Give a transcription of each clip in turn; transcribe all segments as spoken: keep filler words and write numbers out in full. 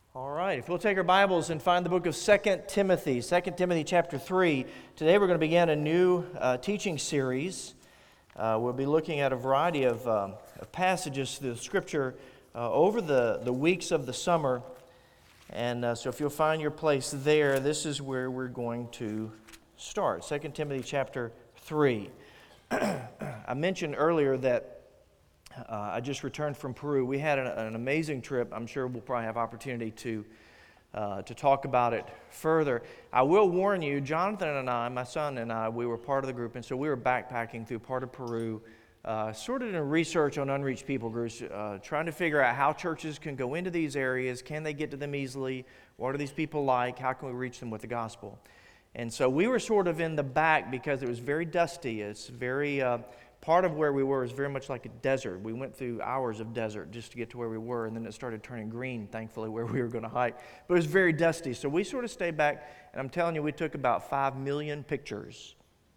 All right, if we'll take our Bibles and find the book of Second Timothy, Second Timothy chapter three. Today we're going to begin a new uh, teaching series. Uh, we'll be looking at a variety of, um, of passages through the Scripture uh, over the, the weeks of the summer. And uh, so if you'll find your place there, this is where we're going to start. Second Timothy chapter three. I mentioned earlier that Uh, I just returned from Peru. We had an, an amazing trip. I'm sure we'll probably have opportunity to uh, to talk about it further. I will warn you, Jonathan and I, my son and I, we were part of the group, and so we were backpacking through part of Peru, uh, sort of in research on unreached people groups, uh, trying to figure out how churches can go into these areas. Can they get to them easily? What are these people like? How can we reach them with the gospel? And so we were sort of in the back because it was very dusty. It's very... Uh, Part of where we were is very much like a desert. We went through hours of desert just to get to where we were, and then it started turning green, thankfully, where we were going to hike. But it was very dusty, so we sort of stayed back, and I'm telling you, we took about five million pictures.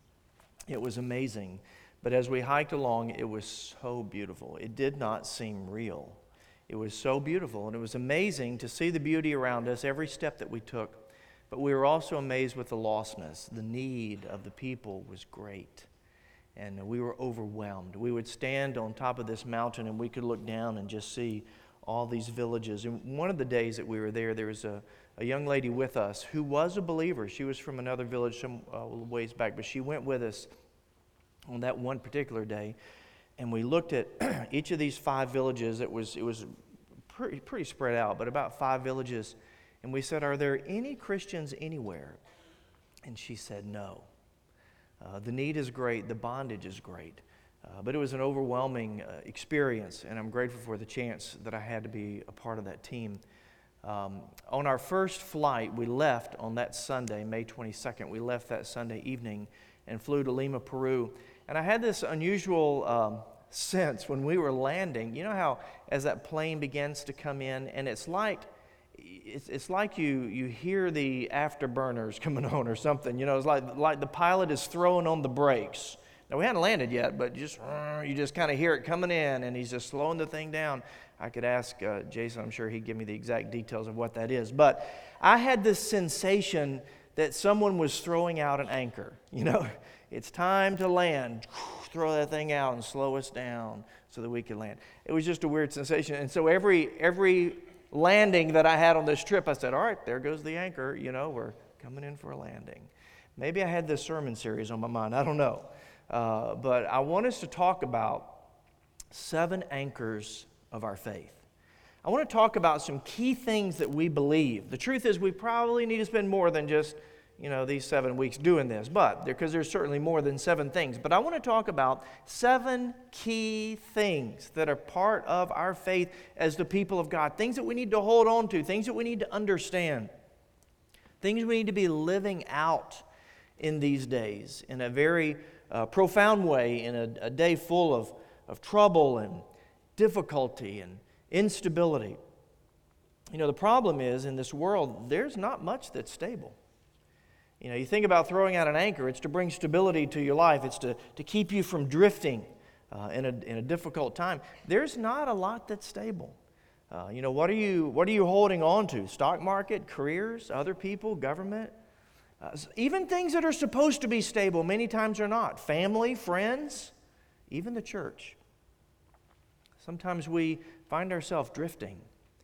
It was amazing. But as we hiked along, it was so beautiful. It did not seem real. It was so beautiful, and it was amazing to see the beauty around us every step that we took. But we were also amazed with the lostness. The need of the people was great. And we were overwhelmed. We would stand on top of this mountain and we could look down and just see all these villages. And one of the days that we were there, there was a, a young lady with us who was a believer. She was from another village some uh, ways back, but she went with us on that one particular day. And we looked at each of these five villages. It was, it was pretty, pretty spread out, but about five villages. And we said, "Are there any Christians anywhere?" And she said, "No." Uh, the need is great, the bondage is great, uh, but it was an overwhelming uh, experience, and I'm grateful for the chance that I had to be a part of that team. Um, on our first flight, we left on that Sunday, May twenty-second. We left that Sunday evening and flew to Lima, Peru. And I had this unusual um, sense when we were landing. You know how as that plane begins to come in, and it's like It's, it's like you you hear the afterburners coming on or something. You know, it's like like the pilot is throwing on the brakes. Now, we hadn't landed yet, but just you just kind of hear it coming in, and he's just slowing the thing down. I could ask uh, Jason. I'm sure he'd give me the exact details of what that is. But I had this sensation that someone was throwing out an anchor. You know, it's time to land. Throw that thing out and slow us down so that we can land. It was just a weird sensation. And so every every landing that I had on this trip, I said, all right, there goes the anchor. You know, we're coming in for a landing. Maybe I had this sermon series on my mind. I don't know. Uh, but I want us to talk about seven anchors of our faith. I want to talk about some key things that we believe. The truth is we probably need to spend more than just, you know, these seven weeks doing this, but because there's certainly more than seven things. But I want to talk about seven key things that are part of our faith as the people of God, things that we need to hold on to, things that we need to understand, things we need to be living out in these days in a very uh, profound way, in a, a day full of, of trouble and difficulty and instability. You know, the problem is in this world, there's not much that's stable. You know, you think about throwing out an anchor, it's to bring stability to your life. It's to, to keep you from drifting uh, in, a, in a difficult time. There's not a lot that's stable. Uh, you know, what are you what are you holding on to? Stock market, careers, other people, government? Uh, even things that are supposed to be stable many times are not. Family, friends, even the church. Sometimes we find ourselves drifting.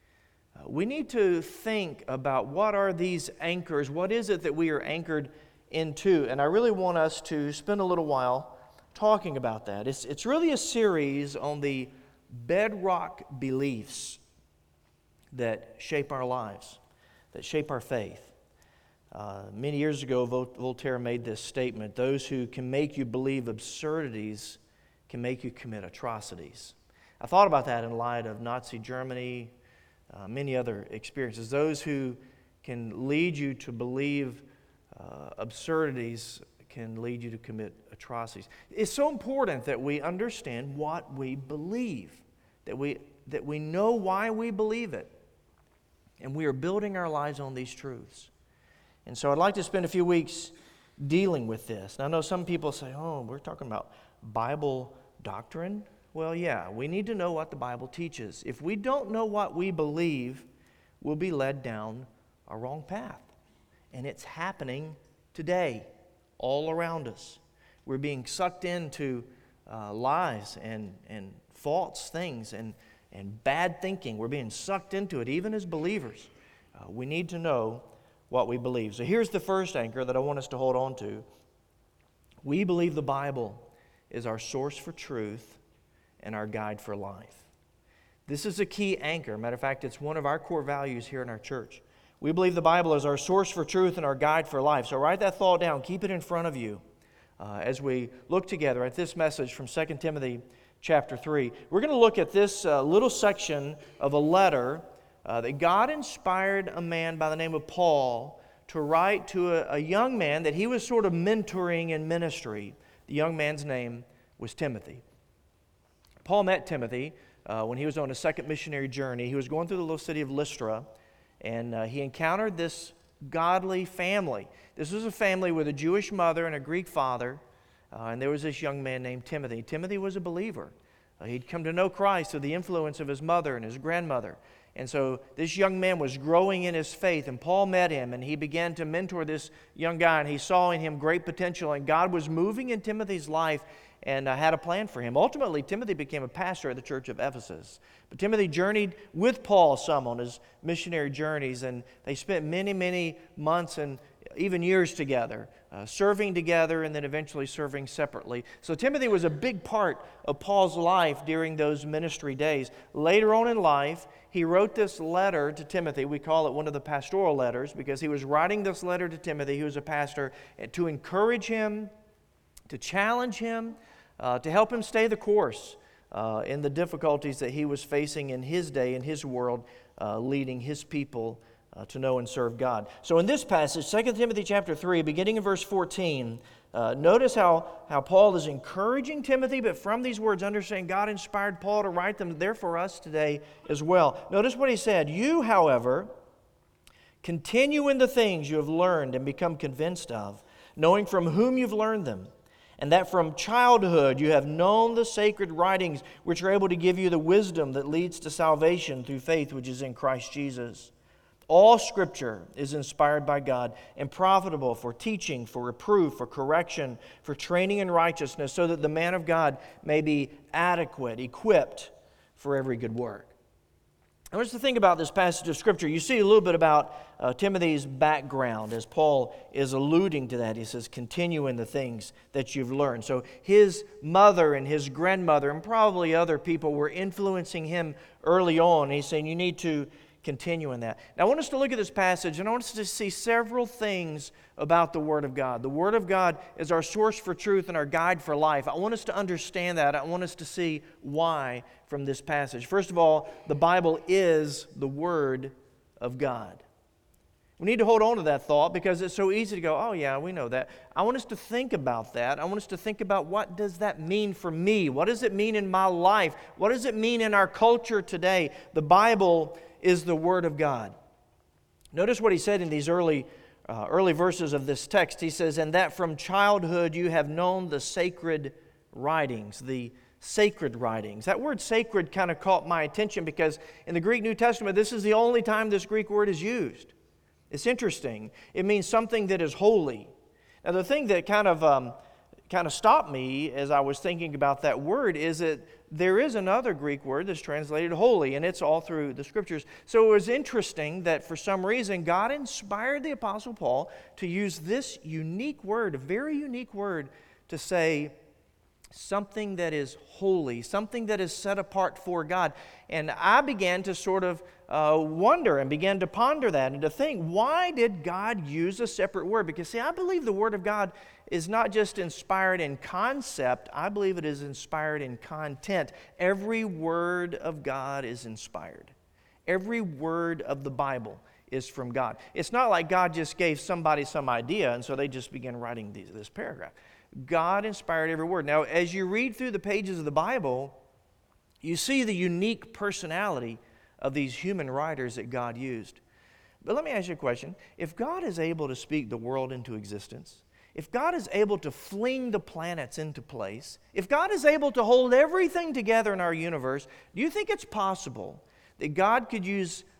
We need to think about what are these anchors, what is it that we are anchored into, and I really want us to spend a little while talking about that. It's, it's really a series on the bedrock beliefs that shape our lives, that shape our faith. Uh, many years ago, Vol- Voltaire made this statement: those who can make you believe absurdities can make you commit atrocities. I thought about that in light of Nazi Germany, Uh, many other experiences. Those who can lead you to believe uh, absurdities can lead you to commit atrocities. It's so important that we understand what we believe, that we that we know why we believe it, and we are building our lives on these truths. And so I'd like to spend a few weeks dealing with this. Now, I know some people say, oh, we're talking about Bible doctrine. Well, yeah, we need to know what the Bible teaches. If we don't know what we believe, will be led down a wrong path. And it's happening today all around us. We're being sucked into uh, lies and, and false things and, and bad thinking. We're being sucked into it, even as believers. Uh, we need to know what we believe. So here's the first anchor that I want us to hold on to. We believe the Bible is our source for truth and our guide for life. This is a key anchor. Matter of fact, it's one of our core values here in our church. We believe the Bible is our source for truth and our guide for life. So write that thought down. Keep it in front of you uh, as we look together at this message from Second Timothy chapter three. We're going to look at this uh, little section of a letter uh, that God inspired a man by the name of Paul to write to a, a young man that he was sort of mentoring in ministry. The young man's name was Timothy. Paul met Timothy uh, when he was on a second missionary journey. He was going through the little city of Lystra, and uh, he encountered this godly family. This was a family with a Jewish mother and a Greek father, uh, and there was this young man named Timothy. Timothy was a believer. Uh, he'd come to know Christ through the influence of his mother and his grandmother. And so this young man was growing in his faith, and Paul met him, and he began to mentor this young guy, and he saw in him great potential, and God was moving in Timothy's life and uh, had a plan for him. Ultimately, Timothy became a pastor at the church of Ephesus. But Timothy journeyed with Paul some on his missionary journeys, and they spent many, many months and even years together, uh, serving together and then eventually serving separately. So Timothy was a big part of Paul's life during those ministry days. Later on in life, he wrote this letter to Timothy. We call it one of the pastoral letters because he was writing this letter to Timothy, who was a pastor, to encourage him, to challenge him, uh, to help him stay the course uh, in the difficulties that he was facing in his day, in his world, uh, leading his people uh, to know and serve God. So in this passage, Second Timothy chapter three, beginning in verse fourteen, uh, notice how, how Paul is encouraging Timothy, but from these words, understand God inspired Paul to write them. They're for us today as well. Notice what he said. You, however, continue in the things you have learned and become convinced of, knowing from whom you've learned them, and that from childhood you have known the sacred writings, which are able to give you the wisdom that leads to salvation through faith which is in Christ Jesus. All Scripture is inspired by God and profitable for teaching, for reproof, for correction, for training in righteousness, so that the man of God may be adequate, equipped for every good work. I want us to think about this passage of Scripture. You see a little bit about uh, Timothy's background as Paul is alluding to that. He says, continue in the things that you've learned. So his mother and his grandmother and probably other people were influencing him early on. He's saying you need to continue in that. Now I want us to look at this passage, and I want us to see several things about the Word of God. The Word of God is our source for truth and our guide for life. I want us to understand that. I want us to see why from this passage. First of all, the Bible is the Word of God. We need to hold on to that thought because it's so easy to go, oh yeah, we know that. I want us to think about that. I want us to think about what does that mean for me? What does it mean in my life? What does it mean in our culture today? The Bible is the Word of God. Notice what he said in these early uh, early verses of this text. He says, and that from childhood you have known the sacred writings, the sacred writings. That word sacred kind of caught my attention because in the Greek New Testament, this is the only time this Greek word is used. It's interesting. It means something that is holy. Now, the thing that kind of um, kind of stopped me as I was thinking about that word is that there is another Greek word that's translated holy, and it's all through the Scriptures. So it was interesting that for some reason God inspired the Apostle Paul to use this unique word, a very unique word, to say something that is holy, something that is set apart for God. And I began to sort of uh, wonder and began to ponder that and to think, why did God use a separate word? Because, see, I believe the Word of God is not just inspired in concept, I believe it is inspired in content. Every word of God is inspired. Every word of the Bible is from God. It's not like God just gave somebody some idea and so they just began writing these, this paragraph. God inspired every word. Now, as you read through the pages of the Bible, you see the unique personality of these human writers that God used. But let me ask you a question. If God is able to speak the world into existence, if God is able to fling the planets into place, if God is able to hold everything together in our universe, do you think it's possible that God could use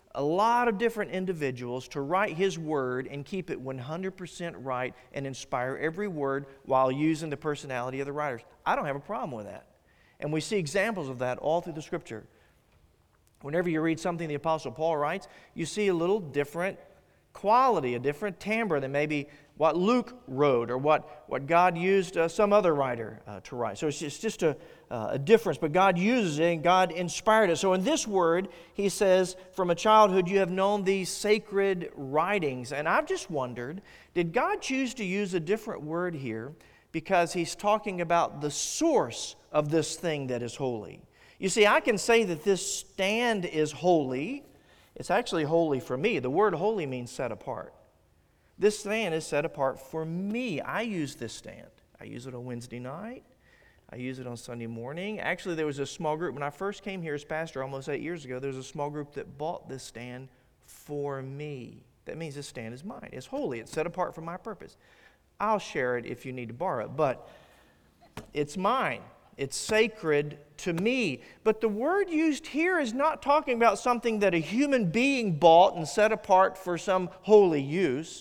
a lot of different individuals to write His Word and keep it one hundred percent right and inspire every word while using the personality of the writers. I don't have a problem with that. And we see examples of that all through the Scripture. Whenever you read something the Apostle Paul writes, you see a little different quality, a different timbre than maybe what Luke wrote or what, what God used uh, some other writer uh, to write. So it's just, just a, uh, a difference, but God uses it and God inspired it. So in this word, he says, from a childhood you have known these sacred writings. And I've just wondered, did God choose to use a different word here because He's talking about the source of this thing that is holy? You see, I can say that this stand is holy. It's actually holy for me. The word holy means set apart. This stand is set apart for me. I use this stand. I use it on Wednesday night. I use it on Sunday morning. Actually, there was a small group. When I first came here as pastor almost eight years ago, there was a small group that bought this stand for me. That means this stand is mine. It's holy. It's set apart for my purpose. I'll share it if you need to borrow it, but it's mine. It's sacred to me. But the word used here is not talking about something that a human being bought and set apart for some holy use.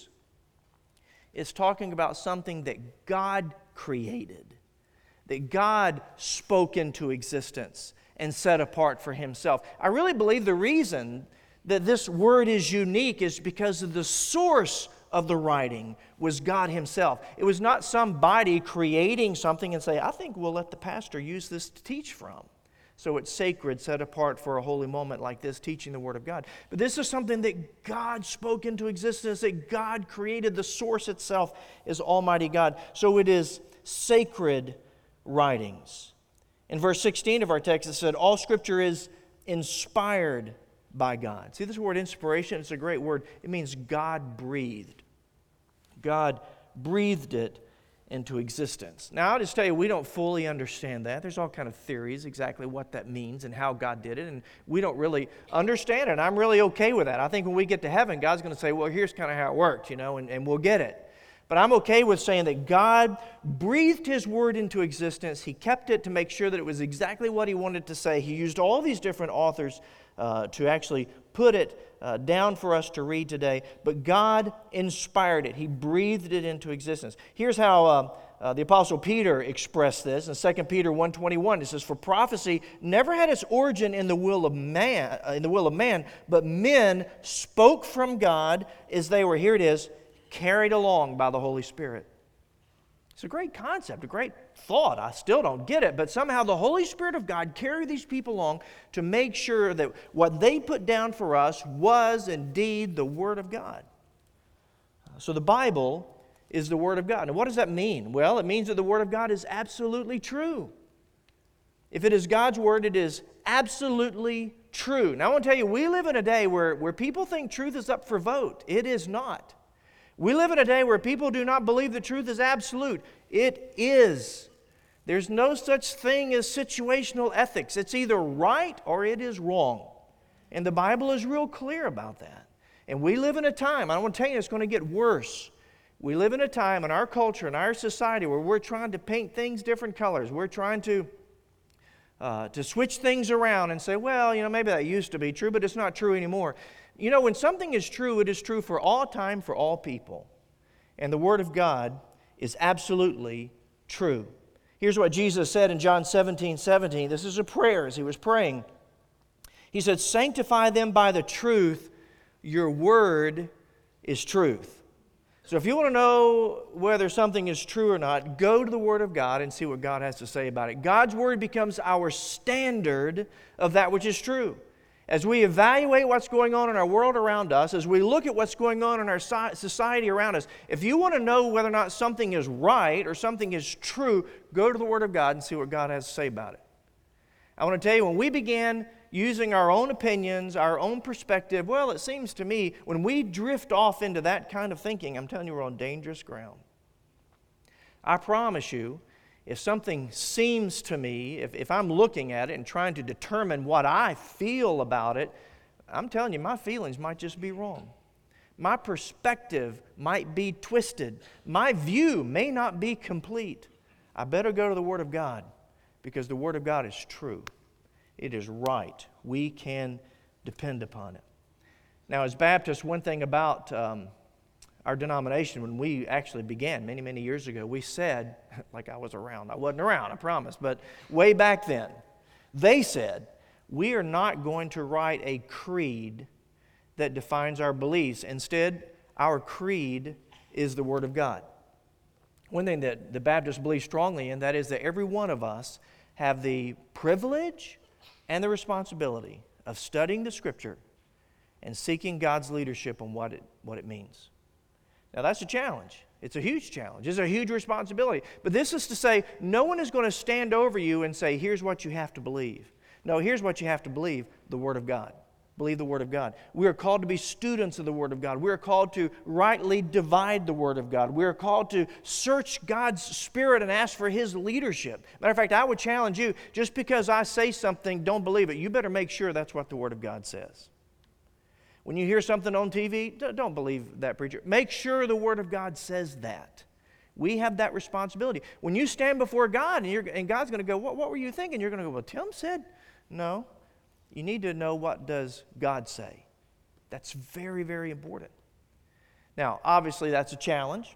It's talking about something that God created, that God spoke into existence and set apart for Himself. I really believe the reason that this word is unique is because of the source of the writing was God Himself. It was not somebody creating something and say, I think we'll let the pastor use this to teach from. So it's sacred, set apart for a holy moment like this, teaching the Word of God. But this is something that God spoke into existence, that God created. The source itself is Almighty God. So it is sacred writings. In verse sixteen of our text, it said, all Scripture is inspired by God. See this word inspiration? It's a great word. It means God breathed. God breathed it into existence. Now, I'll just tell you, we don't fully understand that. There's all kind of theories exactly what that means and how God did it, and we don't really understand it. And I'm really okay with that. I think when we get to heaven, God's going to say, well, here's kind of how it worked, you know, and, and we'll get it. But I'm okay with saying that God breathed His Word into existence. He kept it to make sure that it was exactly what He wanted to say. He used all these different authors uh, to actually put it uh, down for us to read today. But God inspired it. He breathed it into existence. Here's how uh, uh, the Apostle Peter expressed this in Second Peter one twenty-one. It says, for prophecy never had its origin in the will of man, uh, in the will of man, but men spoke from God as they were, here it is, carried along by the Holy Spirit. It's a great concept, a great thought. I still don't get it, but somehow the Holy Spirit of God carried these people along to make sure that what they put down for us was indeed the Word of God. So the Bible is the Word of God. And what does that mean? Well, it means that the Word of God is absolutely true. If it is God's Word, it is absolutely true. Now I want to tell you, we live in a day where, where people think truth is up for vote. It is not. We live in a day where people do not believe the truth is absolute. It is. There's no such thing as situational ethics. It's either right or it is wrong. And the Bible is real clear about that. And we live in a time, I want to tell you, it's going to get worse. We live in a time in our culture, in our society, where we're trying to paint things different colors. We're trying to, uh, to switch things around and say, well, you know, maybe that used to be true, but it's not true anymore. You know, when something is true, it is true for all time, for all people. And the Word of God is absolutely true. Here's what Jesus said in John seventeen seventeen. This is a prayer as He was praying. He said, sanctify them by the truth. Your Word is truth. So if you want to know whether something is true or not, go to the Word of God and see what God has to say about it. God's Word becomes our standard of that which is true. As we evaluate what's going on in our world around us, as we look at what's going on in our society around us, if you want to know whether or not something is right or something is true, go to the Word of God and see what God has to say about it. I want to tell you, when we began using our own opinions, our own perspective, well, it seems to me, when we drift off into that kind of thinking, I'm telling you, we're on dangerous ground. I promise you, if something seems to me, if, if I'm looking at it and trying to determine what I feel about it, I'm telling you, my feelings might just be wrong. My perspective might be twisted. My view may not be complete. I better go to the Word of God because the Word of God is true. It is right. We can depend upon it. Now, as Baptists, one thing about um, our denomination, when we actually began many, many years ago, we said, like I was around, I wasn't around, I promise, but way back then, they said, we are not going to write a creed that defines our beliefs. Instead, our creed is the Word of God. One thing that the Baptists believe strongly in, that is that every one of us have the privilege and the responsibility of studying the Scripture and seeking God's leadership on what it, what it means. Now, that's a challenge. It's a huge challenge. It's a huge responsibility. But this is to say, no one is going to stand over you and say, here's what you have to believe. No, here's what you have to believe, the Word of God. Believe the Word of God. We are called to be students of the Word of God. We are called to rightly divide the Word of God. We are called to search God's Spirit and ask for His leadership. Matter of fact, I would challenge you, just because I say something, don't believe it. You better make sure that's what the Word of God says. When you hear something on T V, don't believe that preacher. Make sure the Word of God says that. We have that responsibility. When you stand before God and, you're, and God's going to go, what, what were you thinking? You're going to go, well, Tim said, no. You need to know, what does God say? That's very, very important. Now, obviously, that's a challenge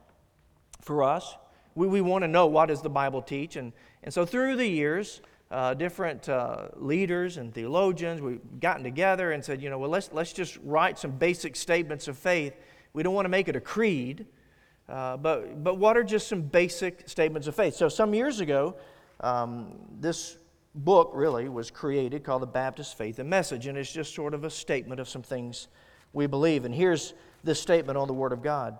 for us. We, we want to know, what does the Bible teach? And, and so through the years, uh, different uh, leaders and theologians, we've gotten together and said, you know, well, let's, let's just write some basic statements of faith. We don't want to make it a creed, uh, but, but what are just some basic statements of faith? So some years ago, um, this book really was created called the Baptist Faith and Message, and it's just sort of a statement of some things we believe. And here's this statement on the Word of God.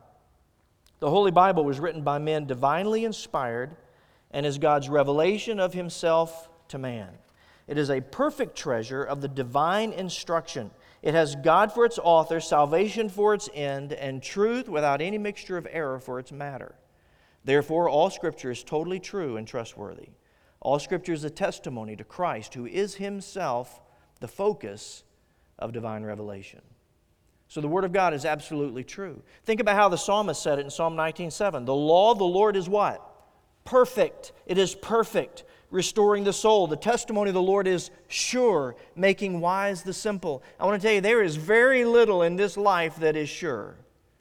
The Holy Bible was written by men divinely inspired and is God's revelation of Himself to man. It is a perfect treasure of the divine instruction. It has God for its author, salvation for its end, and truth without any mixture of error for its matter. Therefore, all Scripture is totally true and trustworthy. All Scripture is a testimony to Christ, who is Himself the focus of divine revelation. So the Word of God is absolutely true. Think about how the psalmist said it in Psalm nineteen seven. The law of the Lord is what? Perfect. It is perfect, restoring the soul. The testimony of the Lord is sure, making wise the simple. I want to tell you, there is very little in this life that is sure.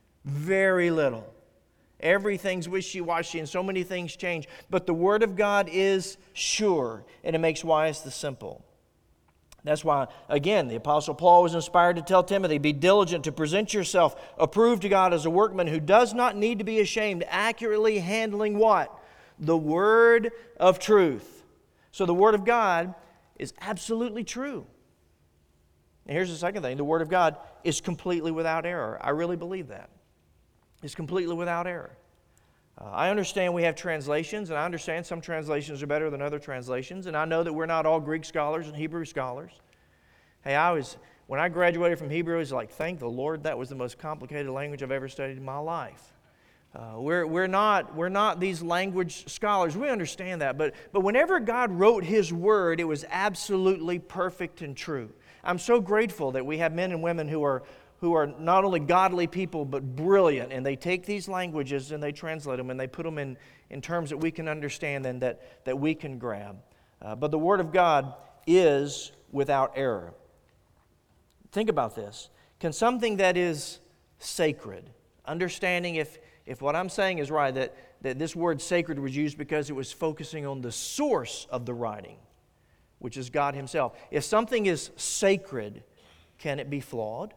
Very little. Everything's wishy-washy and so many things change. But the Word of God is sure, and it makes wise the simple. That's why, again, the Apostle Paul was inspired to tell Timothy, be diligent to present yourself approved to God as a workman who does not need to be ashamed, accurately handling what? The Word of truth. So the Word of God is absolutely true. And here's the second thing. The Word of God is completely without error. I really believe that. It's completely without error. Uh, I understand we have translations, and I understand some translations are better than other translations, and I know that we're not all Greek scholars and Hebrew scholars. Hey, I was, when I graduated from Hebrew, I was like, thank the Lord, that was the most complicated language I've ever studied in my life. Uh, we're, we're, not, we're not these language scholars. We understand that, but, but whenever God wrote His Word, it was absolutely perfect and true. I'm so grateful that we have men and women who are who are not only godly people, but brilliant. And they take these languages and they translate them and they put them in, in terms that we can understand and that, that we can grab. Uh, but the Word of God is without error. Think about this. Can something that is sacred, understanding if, if what I'm saying is right, that, that this word sacred was used because it was focusing on the source of the writing, which is God Himself. If something is sacred, can it be flawed?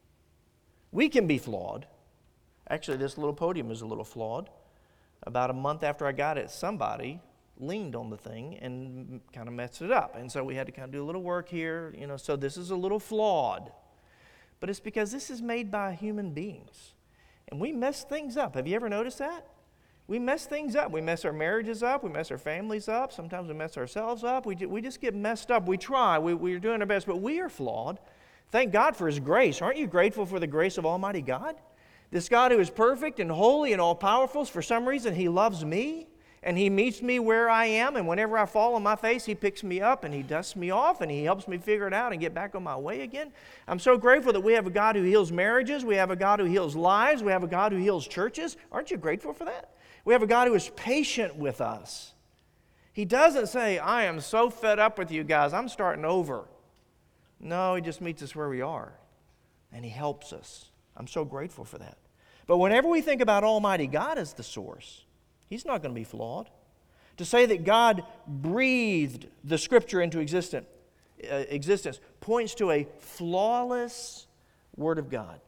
We can be flawed. Actually, this little podium is a little flawed. About a month after I got it, somebody leaned on the thing and kind of messed it up. And so we had to kind of do a little work here, you know, so this is a little flawed. But it's because this is made by human beings. And we mess things up. Have you ever noticed that? We mess things up. We mess our marriages up. We mess our families up. Sometimes we mess ourselves up. We, we just get messed up. We try. We, we're doing our best, but we are flawed. Thank God for His grace. Aren't you grateful for the grace of Almighty God? This God who is perfect and holy and all-powerful, for some reason He loves me, and He meets me where I am, and whenever I fall on my face, He picks me up, and He dusts me off, and He helps me figure it out and get back on my way again. I'm so grateful that we have a God who heals marriages. We have a God who heals lives. We have a God who heals churches. Aren't you grateful for that? We have a God who is patient with us. He doesn't say, I am so fed up with you guys, I'm starting over. No, He just meets us where we are. and He helps us. I'm so grateful for that. But whenever we think about Almighty God as the source, He's not going to be flawed. To say that God breathed the Scripture into existence, uh, existence points to a flawless Word of God.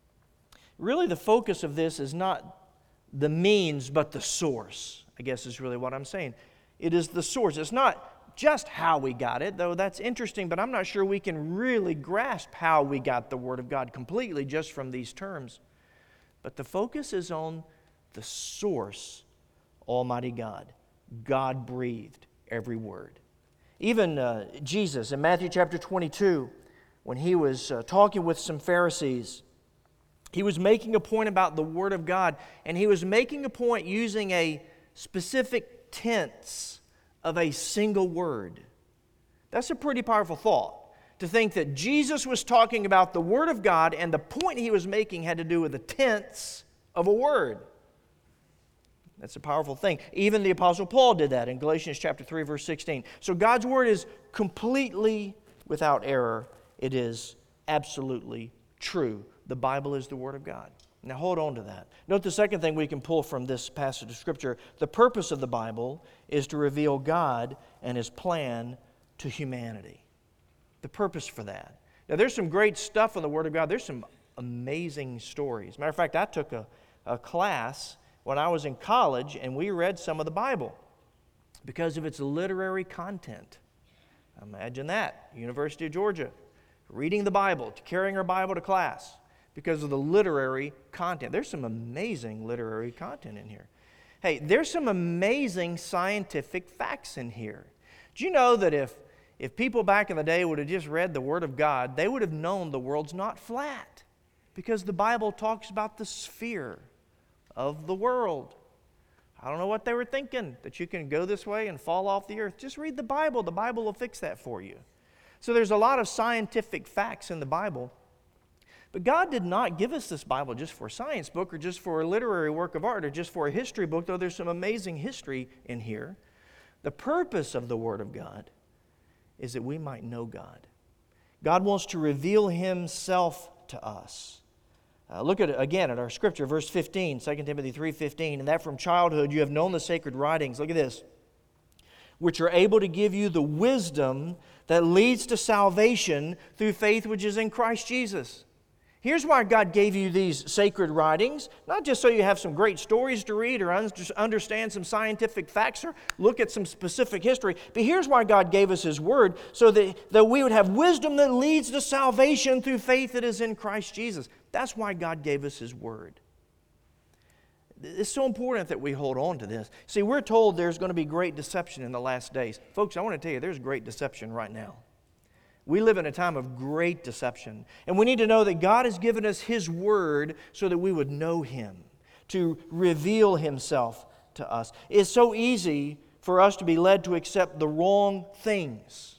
Really, the focus of this is not the means, but the source, I guess is really what I'm saying. It is the source. It's not just how we got it, though that's interesting, but I'm not sure we can really grasp how we got the Word of God completely just from these terms. But the focus is on the source, Almighty God. God breathed every word. Even uh, Jesus in Matthew chapter twenty-two, when He was uh, talking with some Pharisees, He was making a point about the Word of God, and He was making a point using a specific tense of a single word. That's a pretty powerful thought, to think that Jesus was talking about the Word of God, and the point He was making had to do with the tense of a word. That's a powerful thing. Even the Apostle Paul did that in Galatians chapter three, verse sixteen. So God's Word is completely without error. It is absolutely true. The Bible is the Word of God. Now hold on to that. Note the second thing we can pull from this passage of Scripture. The purpose of the Bible is to reveal God and His plan to humanity. The purpose for that. Now there's some great stuff in the Word of God. There's some amazing stories. Matter of fact, I took a, a class when I was in college, and we read some of the Bible because of its literary content. Imagine that, University of Georgia, reading the Bible, carrying our Bible to class because of the literary content. There's some amazing literary content in here. Hey, there's some amazing scientific facts in here. Do you know that if, if people back in the day would have just read the Word of God, they would have known the world's not flat, because the Bible talks about the sphere of the world. I don't know what they were thinking, that you can go this way and fall off the earth. Just read the Bible. The Bible will fix that for you. So there's a lot of scientific facts in the Bible. But God did not give us this Bible just for a science book or just for a literary work of art or just for a history book, though there's some amazing history in here. The purpose of the Word of God is that we might know God. God wants to reveal Himself to us. Uh, look at it again at our scripture, verse fifteen, Second Timothy three fifteen, and that from childhood you have known the sacred writings. Look at this. Which are able to give you the wisdom that leads to salvation through faith which is in Christ Jesus. Here's why God gave you these sacred writings, not just so you have some great stories to read or un- understand some scientific facts or look at some specific history, but here's why God gave us His Word, so that, that we would have wisdom that leads to salvation through faith that is in Christ Jesus. That's why God gave us His Word. It's so important that we hold on to this. See, we're told there's going to be great deception in the last days. Folks, I want to tell you, there's great deception right now. We live in a time of great deception. And we need to know that God has given us His Word so that we would know Him, to reveal Himself to us. It's so easy for us to be led to accept the wrong things.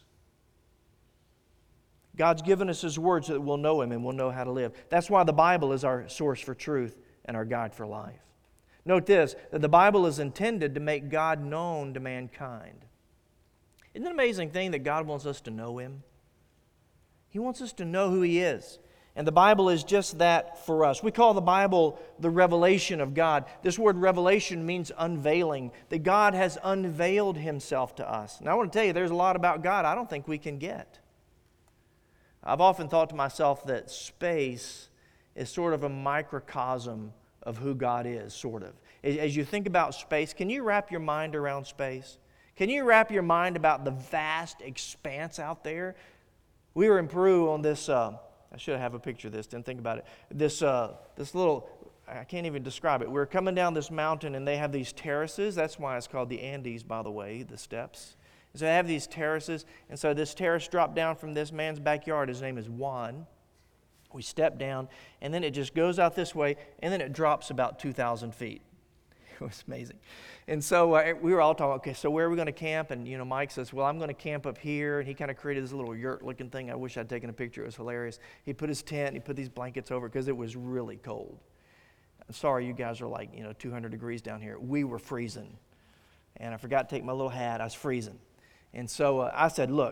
God's given us His Word so that we'll know Him and we'll know how to live. That's why the Bible is our source for truth and our guide for life. Note this, that the Bible is intended to make God known to mankind. Isn't it an amazing thing that God wants us to know Him? He wants us to know who He is. And the Bible is just that for us. We call the Bible the revelation of God. This word revelation means unveiling, that God has unveiled Himself to us. Now I want to tell you, there's a lot about God I don't think we can get. I've often thought to myself that space is sort of a microcosm of who God is, sort of. As you think about space, can you wrap your mind around space? Can you wrap your mind about the vast expanse out there? We were in Peru on this, uh, I should have a picture of this, didn't think about it. This, uh, this little, I can't even describe it. We were coming down this mountain and they have these terraces. That's why it's called the Andes, by the way, the steps. And so they have these terraces. And so this terrace dropped down from this man's backyard. His name is Juan. We step down, and then it just goes out this way, and then it drops about two thousand feet. It was amazing. And so uh, we were all talking, okay, so where are we going to camp? And, you know, Mike says, well, I'm going to camp up here. And he kind of created this little yurt-looking thing. I wish I'd taken a picture. It was hilarious. He put his tent, and he put these blankets over because it was really cold. I'm sorry you guys are like, you know, two hundred degrees down here. We were freezing. And I forgot to take my little hat. I was freezing. And so uh, I said, look,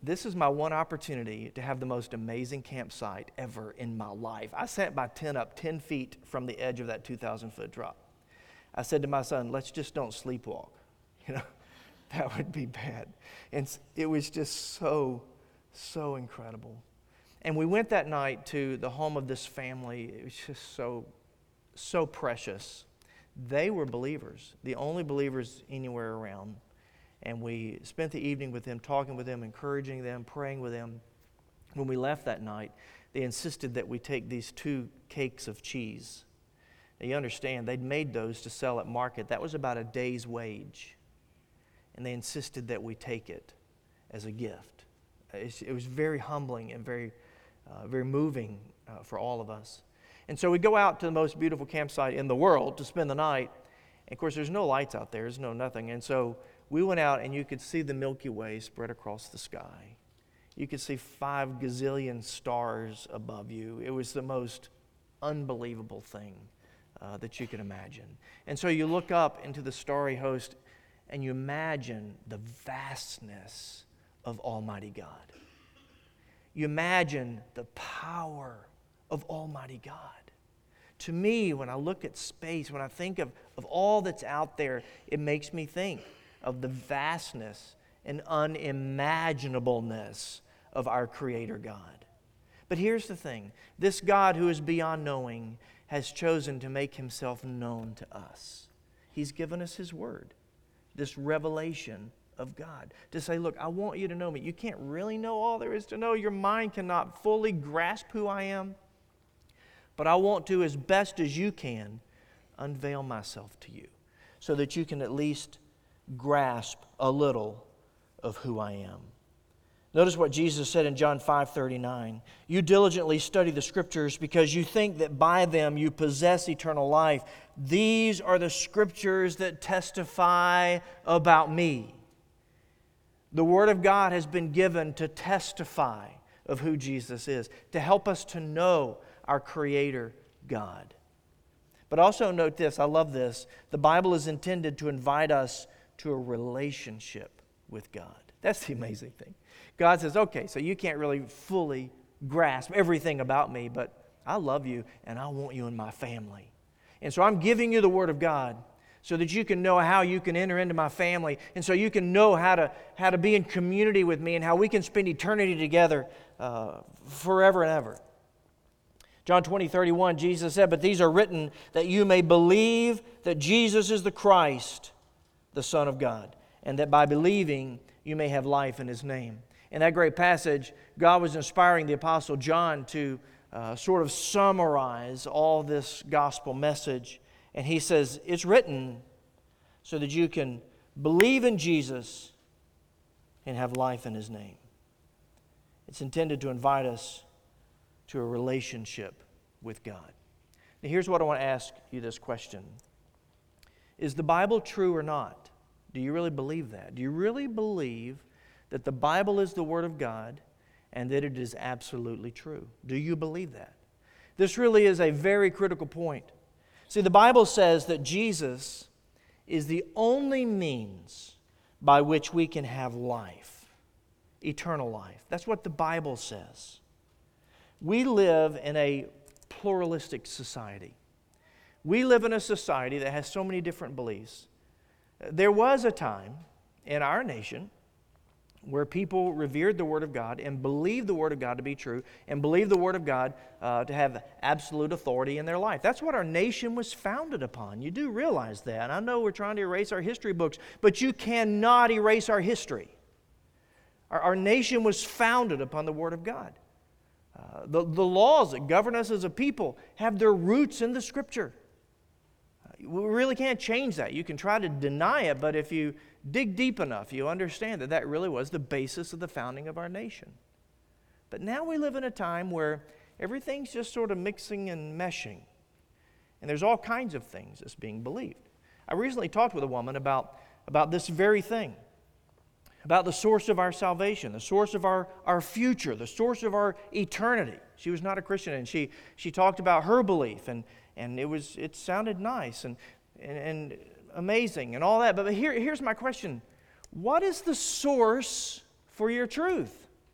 this is my one opportunity to have the most amazing campsite ever in my life. I set my tent up ten feet from the edge of that two thousand foot drop. I said to my son, let's just don't sleepwalk. You know, that would be bad. And it was just so, so incredible. And we went that night to the home of this family. It was just so, so precious. They were believers, the only believers anywhere around. And we spent the evening with them, talking with them, encouraging them, praying with them. When we left that night, they insisted that we take these two cakes of cheese. Now, you understand, they'd made those to sell at market. That was about a day's wage. And they insisted that we take it as a gift. It was very humbling and very, uh, very moving uh, for all of us. And so we go out to the most beautiful campsite in the world to spend the night. And of course, there's no lights out there. There's no nothing. And so we went out and you could see the Milky Way spread across the sky. You could see five gazillion stars above you. It was the most unbelievable thing uh, that you could imagine. And so you look up into the starry host and you imagine the vastness of Almighty God. You imagine the power of Almighty God. To me, when I look at space, when I think of, of all that's out there, it makes me think of the vastness and unimaginableness of our Creator God. But here's the thing. This God who is beyond knowing has chosen to make Himself known to us. He's given us His Word, this revelation of God, to say, look, I want you to know me. You can't really know all there is to know. Your mind cannot fully grasp who I am. But I want to, as best as you can, unveil myself to you so that you can at least grasp a little of who I am. Notice what Jesus said in John five thirty-nine. You diligently study the Scriptures because you think that by them you possess eternal life. These are the Scriptures that testify about me. The Word of God has been given to testify of who Jesus is, to help us to know our Creator God. But also note this, I love this. The Bible is intended to invite us to a relationship with God. That's the amazing thing. God says, okay, so you can't really fully grasp everything about me, but I love you and I want you in my family. And so I'm giving you the Word of God so that you can know how you can enter into my family, and so you can know how to, how to be in community with me and how we can spend eternity together uh, forever and ever. John twenty, thirty-one, Jesus said, but these are written that you may believe that Jesus is the Christ, the Son of God, and that by believing you may have life in His name. In that great passage, God was inspiring the Apostle John to uh, sort of summarize all this gospel message. And he says, it's written so that you can believe in Jesus and have life in His name. It's intended to invite us to a relationship with God. Now here's what I want to ask you this question. Is the Bible true or not? Do you really believe that? Do you really believe that the Bible is the Word of God and that it is absolutely true? Do you believe that? This really is a very critical point. See, the Bible says that Jesus is the only means by which we can have life, eternal life. That's what the Bible says. We live in a pluralistic society. We live in a society that has so many different beliefs. There was a time in our nation where people revered the Word of God and believed the Word of God to be true and believed the Word of God uh, to have absolute authority in their life. That's what our nation was founded upon. You do realize that. And I know we're trying to erase our history books, but you cannot erase our history. Our, our nation was founded upon the Word of God. Uh, the, the laws that govern us as a people have their roots in the Scripture. Uh, we really can't change that. You can try to deny it, but if you dig deep enough, you understand that that really was the basis of the founding of our nation. But now we live in a time where everything's just sort of mixing and meshing. And there's all kinds of things that's being believed. I recently talked with a woman about, about this very thing. About the source of our salvation, the source of our, our future, the source of our eternity. She was not a Christian, and she, she talked about her belief, and, and it was it sounded nice and, and, and amazing and all that. But here, here's my question. What is the source for your truth?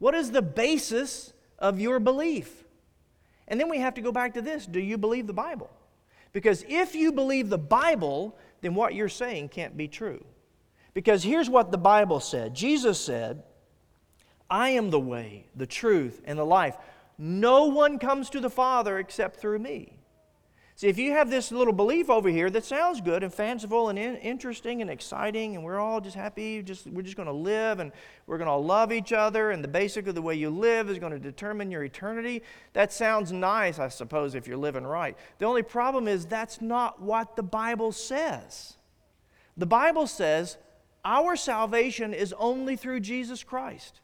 What is the basis of your belief? And then we have to go back to this. Do you believe the Bible? Because if you believe the Bible, then what you're saying can't be true. Because here's what the Bible said. Jesus said, I am the way, the truth, and the life. No one comes to the Father except through me. See, if you have this little belief over here that sounds good and fanciful and in- interesting and exciting, and we're all just happy, just we're just going to live and we're going to love each other, and the basic of the way you live is going to determine your eternity, that sounds nice, I suppose, if you're living right. The only problem is that's not what the Bible says. The Bible says our salvation is only through Jesus Christ.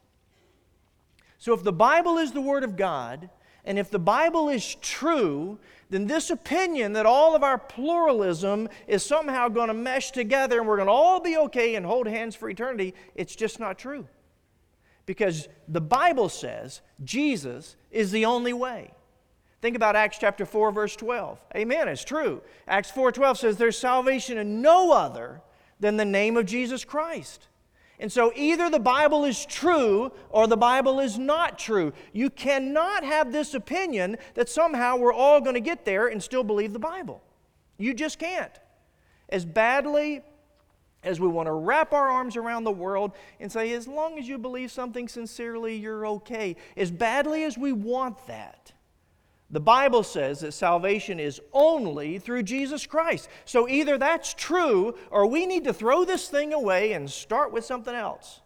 So if the Bible is the Word of God, and if the Bible is true, then this opinion that all of our pluralism is somehow going to mesh together and we're going to all be okay and hold hands for eternity, it's just not true. Because the Bible says Jesus is the only way. Think about Acts chapter four, verse twelve. Amen, it's true. Acts four twelve says there's salvation in no other than the name of Jesus Christ. And so either the Bible is true or the Bible is not true. You cannot have this opinion that somehow we're all going to get there and still believe the Bible. You just can't. As badly as we want to wrap our arms around the world and say, as long as you believe something sincerely, you're okay. As badly as we want that, the Bible says that salvation is only through Jesus Christ. So either that's true or we need to throw this thing away and start with something else.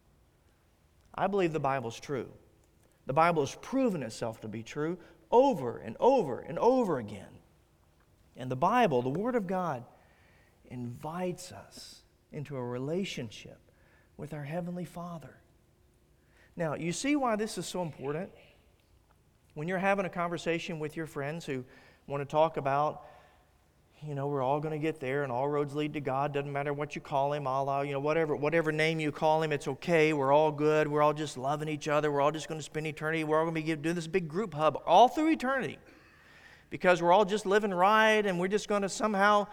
I believe the Bible's true. The Bible has proven itself to be true over and over and over again. And the Bible, the Word of God, invites us into a relationship with our Heavenly Father. Now, you see why this is so important? When you're having a conversation with your friends who want to talk about, you know, we're all going to get there and all roads lead to God, doesn't matter what you call Him, Allah, you know, whatever, whatever name you call Him, it's okay, we're all good, we're all just loving each other, we're all just going to spend eternity, we're all going to be doing this big group hub all through eternity because we're all just living right and we're just going to somehow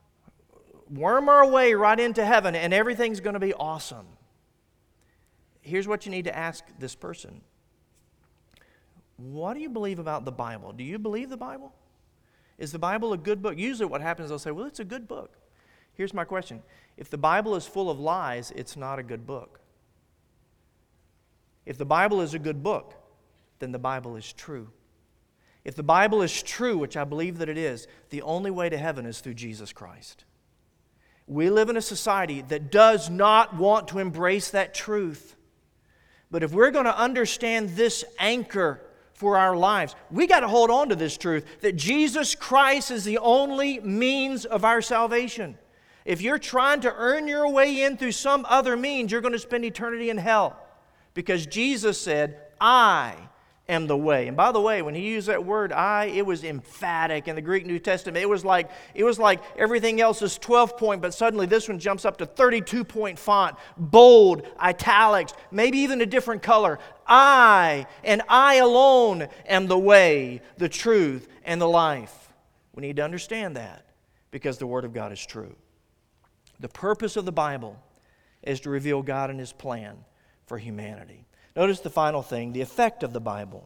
worm our way right into heaven and everything's going to be awesome. Here's what you need to ask this person. What do you believe about the Bible? Do you believe the Bible? Is the Bible a good book? Usually what happens, they'll say, well, it's a good book. Here's my question. If the Bible is full of lies, it's not a good book. If the Bible is a good book, then the Bible is true. If the Bible is true, which I believe that it is, the only way to heaven is through Jesus Christ. We live in a society that does not want to embrace that truth. But if we're going to understand this anchor for our lives, we got to hold on to this truth that Jesus Christ is the only means of our salvation. If you're trying to earn your way in through some other means, you're going to spend eternity in hell. Because Jesus said, I am the way. And by the way, when He used that word I, it was emphatic in the Greek New Testament. It was like, it was like everything else is twelve point, but suddenly this one jumps up to thirty-two point font, bold, italics, maybe even a different color. I, and I alone am the way, the truth, and the life. We need to understand that because the Word of God is true. The purpose of the Bible is to reveal God and His plan for humanity. Notice the final thing, the effect of the Bible.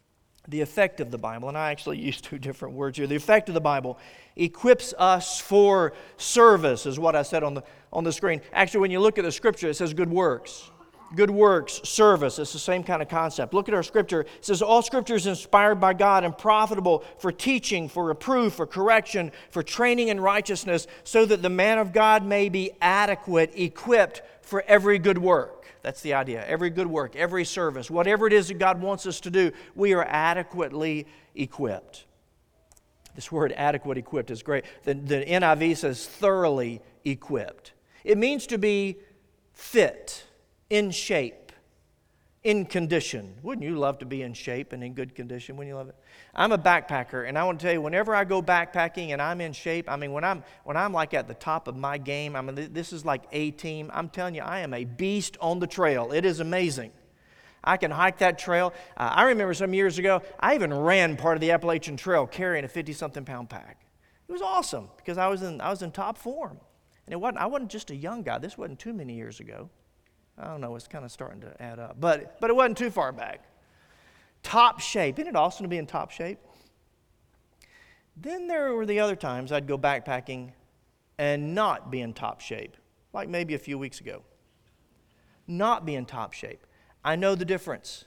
The effect of the Bible, and I actually used two different words here. The effect of the Bible equips us for service, is what I said on the, on the screen. Actually, when you look at the Scripture, it says good works. Good works, service, it's the same kind of concept. Look at our Scripture. It says, all Scripture is inspired by God and profitable for teaching, for reproof, for correction, for training in righteousness, so that the man of God may be adequate, equipped for every good work. That's the idea. Every good work, every service, whatever it is that God wants us to do, we are adequately equipped. This word adequate, equipped is great. The, the N I V says thoroughly equipped. It means to be fit, in shape, in condition. Wouldn't you love to be in shape and in good condition? Wouldn't you love it? I'm a backpacker, and I want to tell you, whenever I go backpacking and I'm in shape, I mean, when I'm when I'm like at the top of my game, I mean, this is like A-team. I'm telling you, I am a beast on the trail. It is amazing. I can hike that trail. Uh, I remember some years ago, I even ran part of the Appalachian Trail carrying a fifty-something pound pack. It was awesome because I was in I was in top form, and it wasn't. I wasn't just a young guy. This wasn't too many years ago. I don't know, it's kind of starting to add up. But, but it wasn't too far back. Top shape. Isn't it awesome to be in top shape? Then there were the other times I'd go backpacking and not be in top shape, like maybe a few weeks ago. Not be in top shape. I know the difference.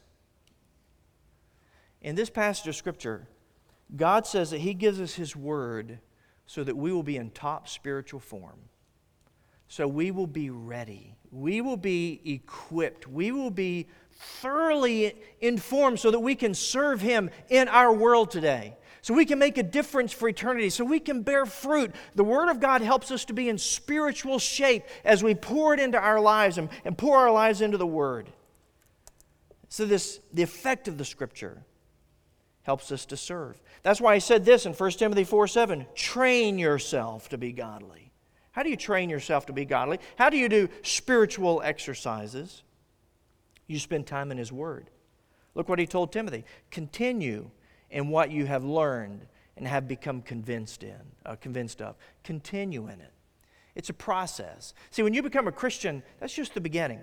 In this passage of Scripture, God says that He gives us His Word so that we will be in top spiritual form. So we will be ready. We will be equipped. We will be thoroughly informed so that we can serve Him in our world today. So we can make a difference for eternity. So we can bear fruit. The Word of God helps us to be in spiritual shape as we pour it into our lives and, and pour our lives into the Word. So this, the effect of the Scripture helps us to serve. That's why He said this in First Timothy four seven, train yourself to be godly. How do you train yourself to be godly? How do you do spiritual exercises? You spend time in His Word. Look what He told Timothy. Continue in what you have learned and have become convinced in, uh, convinced of. Continue in it. It's a process. See, when you become a Christian, that's just the beginning.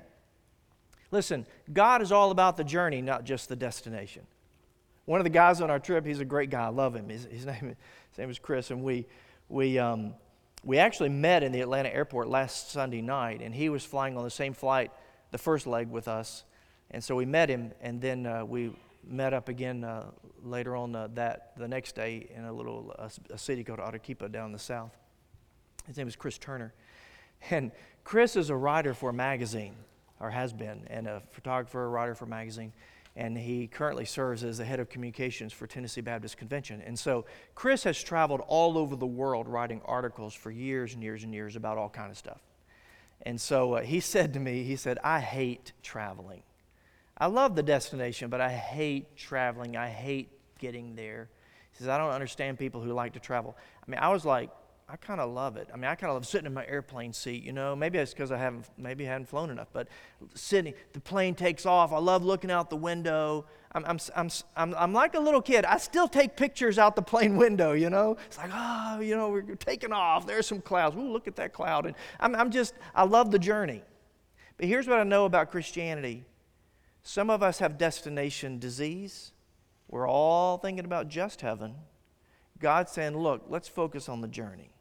Listen, God is all about the journey, not just the destination. One of the guys on our trip, he's a great guy. I love him. His, his name, his name is Chris, and we we um, we actually met in the Atlanta airport last Sunday night, and he was flying on the same flight, the first leg with us, and so we met him, and then uh, we met up again uh, later on uh, that the next day in a little uh, a city called Arequipa down in the south. His name is Chris Turner, and Chris is a writer for a magazine, or has been, and a photographer, a writer for a magazine. And he currently serves as the head of communications for Tennessee Baptist Convention. And so Chris has traveled all over the world writing articles for years and years and years about all kind of stuff. And so uh, he said to me, he said, I hate traveling. I love the destination, but I hate traveling. I hate getting there. He says, I don't understand people who like to travel. I mean, I was like, I kind of love it. I mean, I kind of love sitting in my airplane seat, you know. Maybe it's because I haven't, maybe I haven't flown enough. But sitting, the plane takes off. I love looking out the window. I'm, I'm, I'm, I'm, I'm like a little kid. I still take pictures out the plane window, you know. It's like, oh, you know, we're taking off. There's some clouds. Ooh, look at that cloud. And I'm, I'm just, I love the journey. But here's what I know about Christianity. Some of us have destination disease. We're all thinking about just heaven. God's saying, look, let's focus on the journey.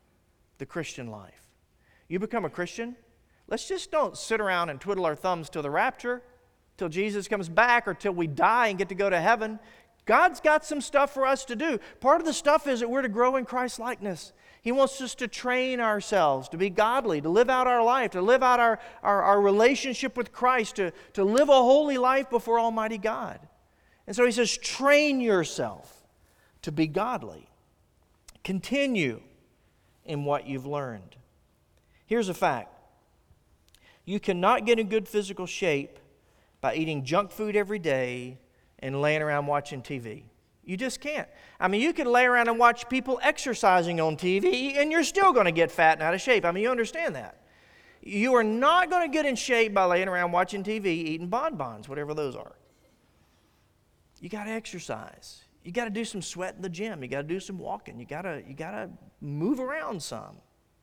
The Christian life. You become a Christian, let's just don't sit around and twiddle our thumbs till the rapture, till Jesus comes back, or till we die and get to go to heaven. God's got some stuff for us to do. Part of the stuff is that we're to grow in Christ's likeness. He wants us to train ourselves to be godly, to live out our life, to live out our, our, our relationship with Christ, to, to live a holy life before Almighty God. And so He says, train yourself to be godly. Continue in what you've learned. Here's a fact. You cannot get in good physical shape by eating junk food every day and laying around watching T V. You just can't. I mean, you can lay around and watch people exercising on T V and you're still going to get fat and out of shape. I mean, you understand that. You are not going to get in shape by laying around watching T V, eating bonbons, whatever those are. You got to exercise. You got to do some sweat in the gym. You got to do some walking. You got to you got to move around some.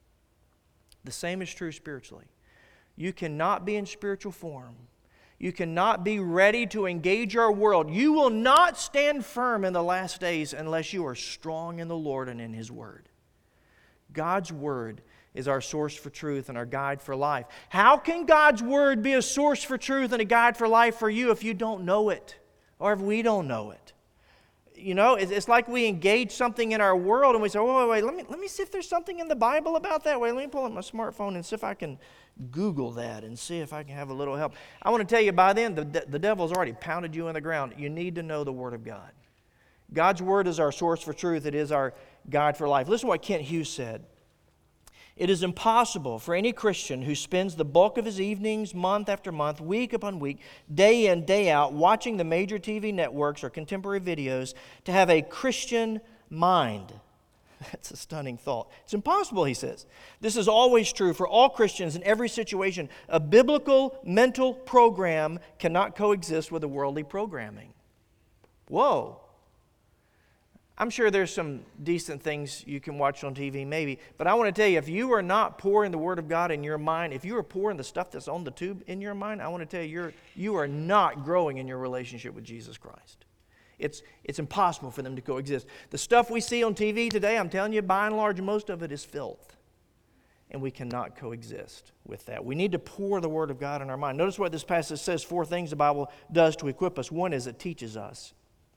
The same is true spiritually. You cannot be in spiritual form. You cannot be ready to engage our world. You will not stand firm in the last days unless you are strong in the Lord and in His Word. God's Word is our source for truth and our guide for life. How can God's Word be a source for truth and a guide for life for you if you don't know it, or if we don't know it? You know, it's like we engage something in our world and we say, oh, wait, wait, let me, let me see if there's something in the Bible about that. Wait, let me pull up my smartphone and see if I can Google that and see if I can have a little help. I want to tell you, by then, the, the devil's already pounded you in the ground. You need to know the Word of God. God's Word is our source for truth. It is our guide for life. Listen to what Kent Hughes said. It is impossible for any Christian who spends the bulk of his evenings, month after month, week upon week, day in, day out, watching the major T V networks or contemporary videos, to have a Christian mind. That's a stunning thought. It's impossible, he says. This is always true for all Christians in every situation. A biblical mental program cannot coexist with a worldly programming. Whoa. I'm sure there's some decent things you can watch on T V, maybe. But I want to tell you, if you are not pouring the Word of God in your mind, if you are pouring the stuff that's on the tube in your mind, I want to tell you, you're, you are not growing in your relationship with Jesus Christ. It's, it's impossible for them to coexist. The stuff we see on T V today, I'm telling you, by and large, most of it is filth. And we cannot coexist with that. We need to pour the Word of God in our mind. Notice what this passage says, four things the Bible does to equip us. One is it teaches us.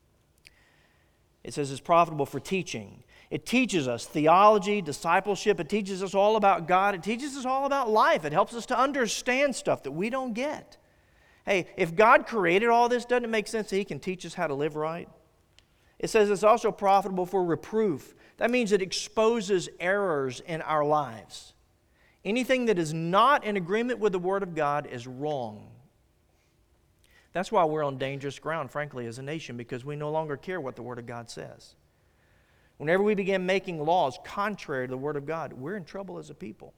It says it's profitable for teaching. It teaches us theology, discipleship. It teaches us all about God. It teaches us all about life. It helps us to understand stuff that we don't get. Hey, if God created all this, doesn't it make sense that He can teach us how to live right? It says it's also profitable for reproof. That means it exposes errors in our lives. Anything that is not in agreement with the Word of God is wrong. That's why we're on dangerous ground, frankly, as a nation, because we no longer care what the Word of God says. Whenever we begin making laws contrary to the Word of God, we're in trouble as a people.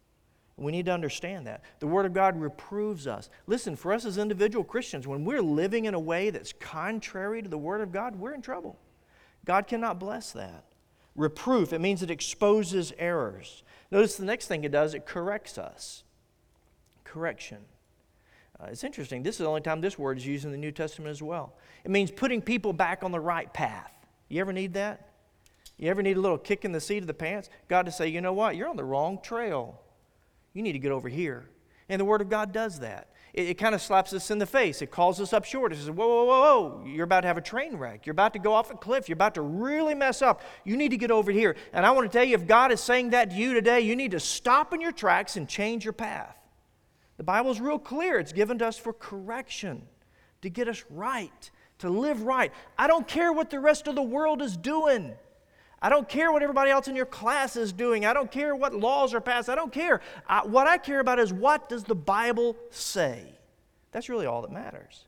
We need to understand that. The Word of God reproves us. Listen, for us as individual Christians, when we're living in a way that's contrary to the Word of God, we're in trouble. God cannot bless that. Reproof, it means it exposes errors. Notice the next thing it does, it corrects us. Correction. Uh, it's interesting. This is the only time this word is used in the New Testament as well. It means putting people back on the right path. You ever need that? You ever need a little kick in the seat of the pants? God to say, you know what? You're on the wrong trail. You need to get over here. And the Word of God does that. It, it kind of slaps us in the face. It calls us up short. It says, whoa, whoa, whoa, whoa. You're about to have a train wreck. You're about to go off a cliff. You're about to really mess up. You need to get over here. And I want to tell you, if God is saying that to you today, you need to stop in your tracks and change your path. The Bible's real clear. It's given to us for correction, to get us right, to live right. I don't care what the rest of the world is doing. I don't care what everybody else in your class is doing. I don't care what laws are passed. I don't care. I, what I care about is, what does the Bible say? That's really all that matters.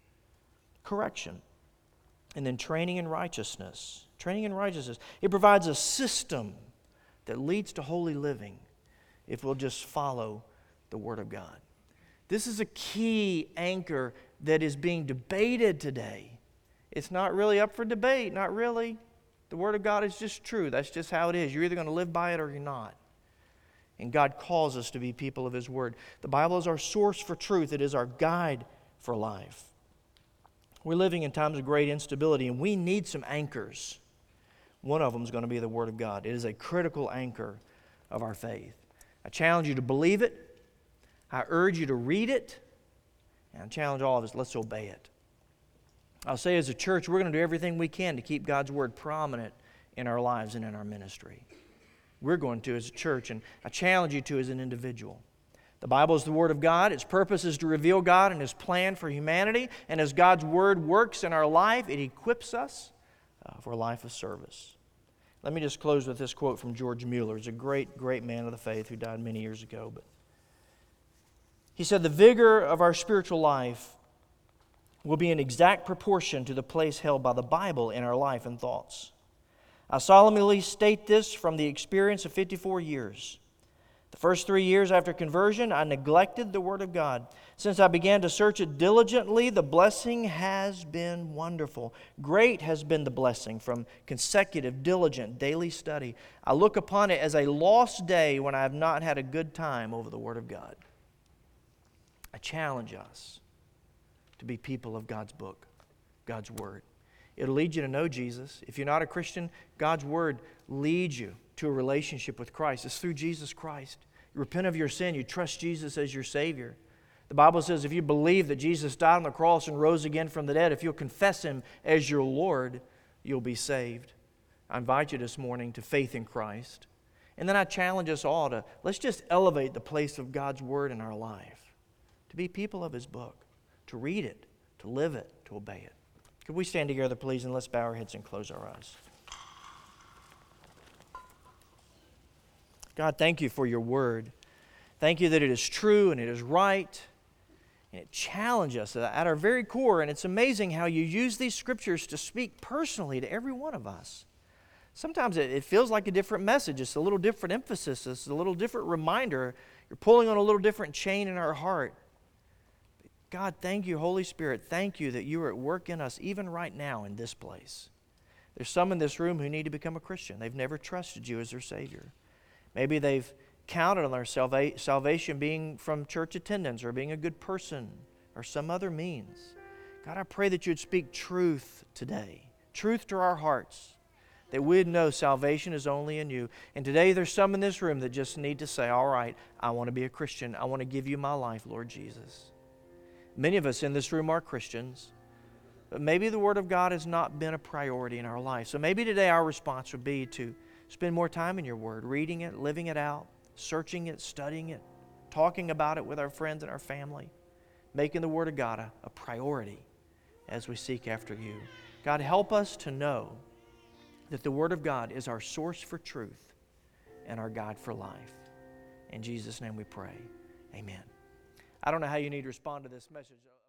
Correction. And then training in righteousness. Training in righteousness. It provides a system that leads to holy living if we'll just follow the Word of God. This is a key anchor that is being debated today. It's not really up for debate, not really. The Word of God is just true. That's just how it is. You're either going to live by it or you're not. And God calls us to be people of His Word. The Bible is our source for truth. It is our guide for life. We're living in times of great instability, and we need some anchors. One of them is going to be the Word of God. It is a critical anchor of our faith. I challenge you to believe it. I urge you to read it. And I challenge all of us, let's obey it. I'll say as a church, we're going to do everything we can to keep God's Word prominent in our lives and in our ministry. We're going to as a church, and I challenge you to as an individual. The Bible is the Word of God. Its purpose is to reveal God and His plan for humanity. And as God's Word works in our life, it equips us uh, for a life of service. Let me just close with this quote from George Mueller. He's a great, great man of the faith who died many years ago. But he said, "The vigor of our spiritual life will be in exact proportion to the place held by the Bible in our life and thoughts. I solemnly state this from the experience of fifty-four years. The first three years after conversion, I neglected the Word of God. Since I began to search it diligently, the blessing has been wonderful. Great has been the blessing from consecutive, diligent, daily study. I look upon it as a lost day when I have not had a good time over the Word of God." I challenge us to be people of God's book, God's Word. It'll lead you to know Jesus. If you're not a Christian, God's Word leads you to a relationship with Christ. It's through Jesus Christ. You repent of your sin. You trust Jesus as your Savior. The Bible says if you believe that Jesus died on the cross and rose again from the dead, if you'll confess Him as your Lord, you'll be saved. I invite you this morning to faith in Christ. And then I challenge us all to, let's just elevate the place of God's Word in our life. To be people of His book. To read it. To live it. To obey it. Could we stand together, please, and let's bow our heads and close our eyes. God, thank You for Your Word. Thank You that it is true and it is right. And it challenges us at our very core. And it's amazing how You use these Scriptures to speak personally to every one of us. Sometimes it, it feels like a different message. It's a little different emphasis. It's a little different reminder. You're pulling on a little different chain in our heart. God, thank You, Holy Spirit. Thank You that You are at work in us even right now in this place. There's some in this room who need to become a Christian. They've never trusted you as their Savior. Maybe they've counted on their salva- salvation being from church attendance or being a good person or some other means. God, I pray that you'd speak truth today, truth to our hearts, that we'd know salvation is only in you. And today there's some in this room that just need to say, all right, I want to be a Christian. I want to give you my life, Lord Jesus. Many of us in this room are Christians, but maybe the Word of God has not been a priority in our life. So maybe today our response would be to spend more time in your Word, reading it, living it out, searching it, studying it, talking about it with our friends and our family, making the Word of God a, a priority as we seek after you. God, help us to know that the Word of God is our source for truth and our guide for life. In Jesus' name we pray. Amen. I don't know how you need to respond to this message.